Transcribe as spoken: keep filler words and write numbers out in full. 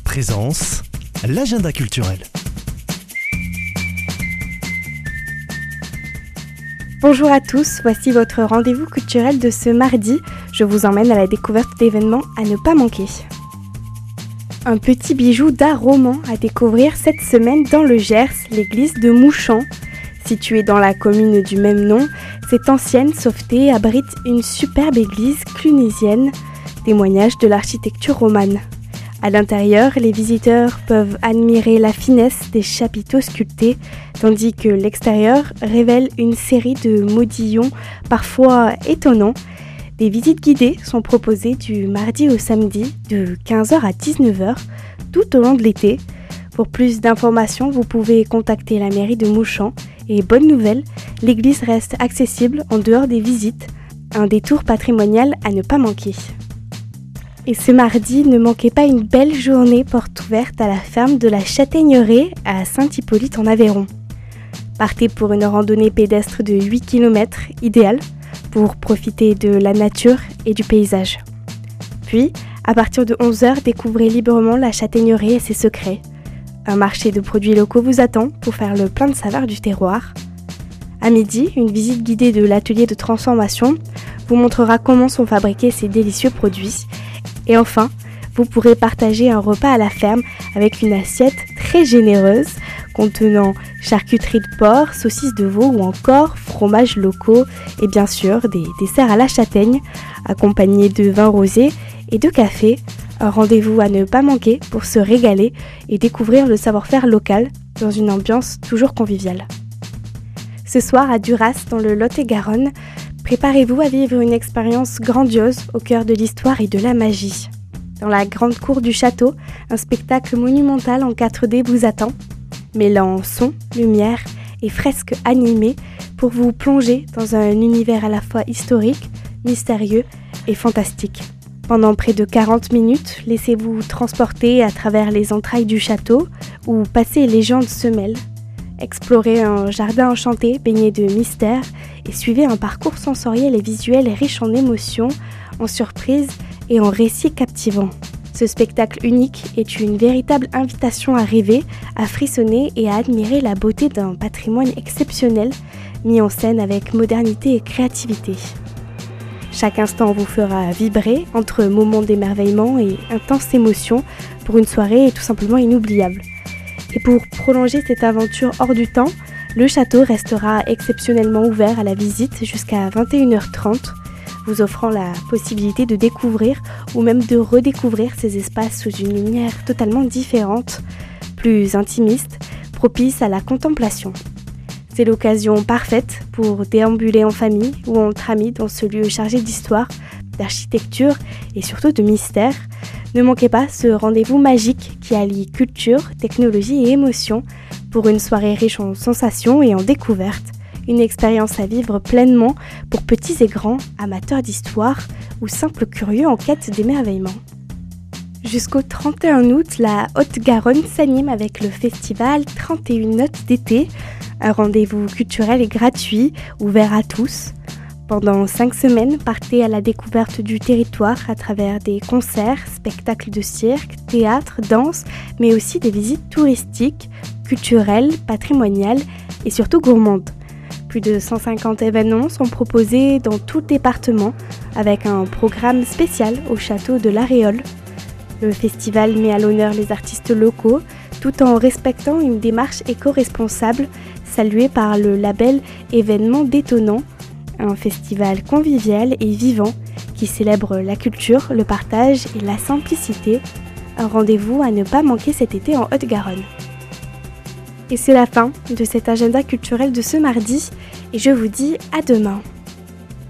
Présence, l'agenda culturel. Bonjour à tous, voici votre rendez-vous culturel de ce mardi. Je vous emmène à la découverte d'événements à ne pas manquer. Un petit bijou d'art roman à découvrir cette semaine dans le Gers, l'église de Mouchamps. Située dans la commune du même nom, cette ancienne sauveté abrite une superbe église clunésienne, témoignage de l'architecture romane. À l'intérieur, les visiteurs peuvent admirer la finesse des chapiteaux sculptés, tandis que l'extérieur révèle une série de modillons parfois étonnants. Des visites guidées sont proposées du mardi au samedi de quinze heures à dix-neuf heures tout au long de l'été. Pour plus d'informations, vous pouvez contacter la mairie de Mouchamps. Et bonne nouvelle, l'église reste accessible en dehors des visites, un détour patrimonial à ne pas manquer. Et ce mardi, ne manquez pas une belle journée porte ouverte à la ferme de la Châtaigneraie à Saint-Hippolyte en Aveyron. Partez pour une randonnée pédestre de huit kilomètres, idéale pour profiter de la nature et du paysage. Puis, à partir de onze heures, découvrez librement la Châtaigneraie et ses secrets. Un marché de produits locaux vous attend pour faire le plein de saveurs du terroir. À midi, une visite guidée de l'atelier de transformation vous montrera comment sont fabriqués ces délicieux produits. Et enfin, vous pourrez partager un repas à la ferme avec une assiette très généreuse contenant charcuterie de porc, saucisses de veau ou encore fromages locaux et bien sûr des desserts à la châtaigne accompagnés de vin rosé et de café. Un rendez-vous à ne pas manquer pour se régaler et découvrir le savoir-faire local dans une ambiance toujours conviviale. Ce soir à Duras, dans le Lot-et-Garonne, préparez-vous à vivre une expérience grandiose au cœur de l'histoire et de la magie. Dans la grande cour du château, un spectacle monumental en quatre D vous attend, mêlant son, lumière et fresques animées pour vous plonger dans un univers à la fois historique, mystérieux et fantastique. Pendant près de quarante minutes, laissez-vous transporter à travers les entrailles du château où passées légendes se mêlent. Explorez un jardin enchanté baigné de mystère et suivez un parcours sensoriel et visuel riche en émotions, en surprises et en récits captivants. Ce spectacle unique est une véritable invitation à rêver, à frissonner et à admirer la beauté d'un patrimoine exceptionnel mis en scène avec modernité et créativité. Chaque instant vous fera vibrer entre moments d'émerveillement et intense émotion pour une soirée tout simplement inoubliable. Et pour prolonger cette aventure hors du temps, le château restera exceptionnellement ouvert à la visite jusqu'à vingt et une heures trente, vous offrant la possibilité de découvrir ou même de redécouvrir ces espaces sous une lumière totalement différente, plus intimiste, propice à la contemplation. C'est l'occasion parfaite pour déambuler en famille ou entre amis dans ce lieu chargé d'histoire, d'architecture et surtout de mystère. Ne manquez pas ce rendez-vous magique qui allie culture, technologie et émotion pour une soirée riche en sensations et en découvertes. Une expérience à vivre pleinement pour petits et grands, amateurs d'histoire ou simples curieux en quête d'émerveillement. Jusqu'au trente et un août, la Haute-Garonne s'anime avec le festival trente et une notes d'été, un rendez-vous culturel et gratuit, ouvert à tous. Pendant cinq semaines, partez à la découverte du territoire à travers des concerts, spectacles de cirque, théâtre, danse, mais aussi des visites touristiques, culturelles, patrimoniales et surtout gourmandes. Plus de cent cinquante événements sont proposés dans tout le département avec un programme spécial au château de l'Aréole. Le festival met à l'honneur les artistes locaux tout en respectant une démarche éco-responsable saluée par le label Événements détonnants, un festival convivial et vivant qui célèbre la culture, le partage et la simplicité. Un rendez-vous à ne pas manquer cet été en Haute-Garonne. Et c'est la fin de cet agenda culturel de ce mardi et je vous dis à demain.